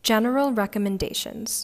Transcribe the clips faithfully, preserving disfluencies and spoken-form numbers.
General recommendations.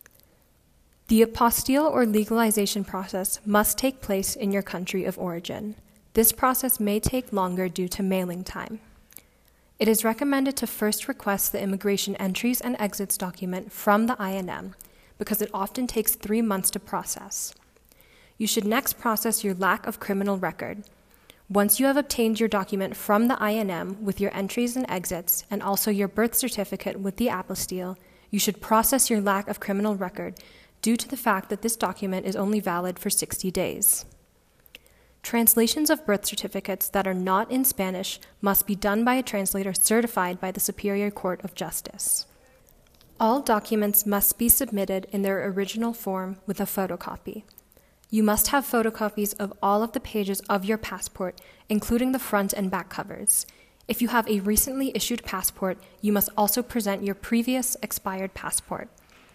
The apostille or legalization process must take place in your country of origin. This process may take longer due to mailing time. It is recommended to first request the immigration entries and exits document from the I N M because it often takes three months to process. You should next process your lack of criminal record. Once you have obtained your document from the I N M with your entries and exits, and also your birth certificate with the apostille, you should process your lack of criminal record due to the fact that this document is only valid for sixty days. Translations of birth certificates that are not in Spanish must be done by a translator certified by the Superior Court of Justice. All documents must be submitted in their original form with a photocopy. You must have photocopies of all of the pages of your passport, including the front and back covers. If you have a recently issued passport, you must also present your previous expired passport.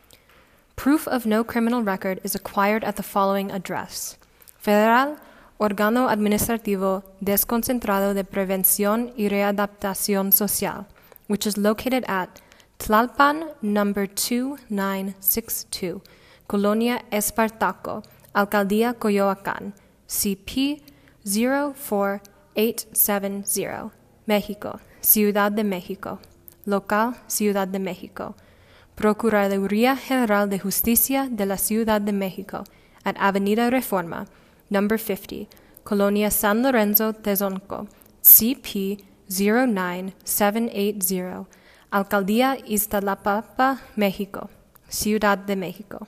Proof of no criminal record is acquired at the following address: Federal Órgano Administrativo Desconcentrado de Prevención y Readaptación Social, which is located at Tlalpan number two nine six two, Colonia Espartaco, Alcaldía Coyoacán, C P zero four eight seven zero, México, Ciudad de México, Local, Ciudad de México, Procuraduría General de Justicia de la Ciudad de México, at Avenida Reforma, number fifty, Colonia San Lorenzo Tezonco, C P zero nine seven eight zero, Alcaldía Iztapalapa, México, Ciudad de México.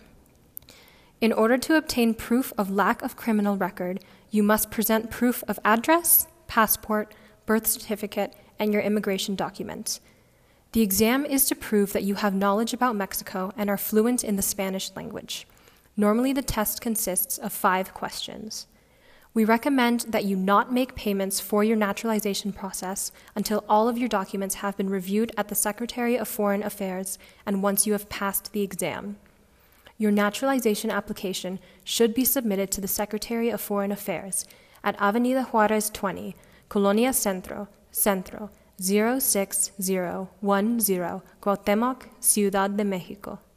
In order to obtain proof of lack of criminal record, you must present proof of address, passport, birth certificate, and your immigration documents. The exam is to prove that you have knowledge about Mexico and are fluent in the Spanish language. Normally, the test consists of five questions. We recommend that you not make payments for your naturalization process until all of your documents have been reviewed at the Secretary of Foreign Affairs and once you have passed the exam. Your naturalization application should be submitted to the Secretary of Foreign Affairs at Avenida Juárez twenty, Colonia Centro, Centro, zero six zero one zero, Cuauhtémoc, Ciudad de México.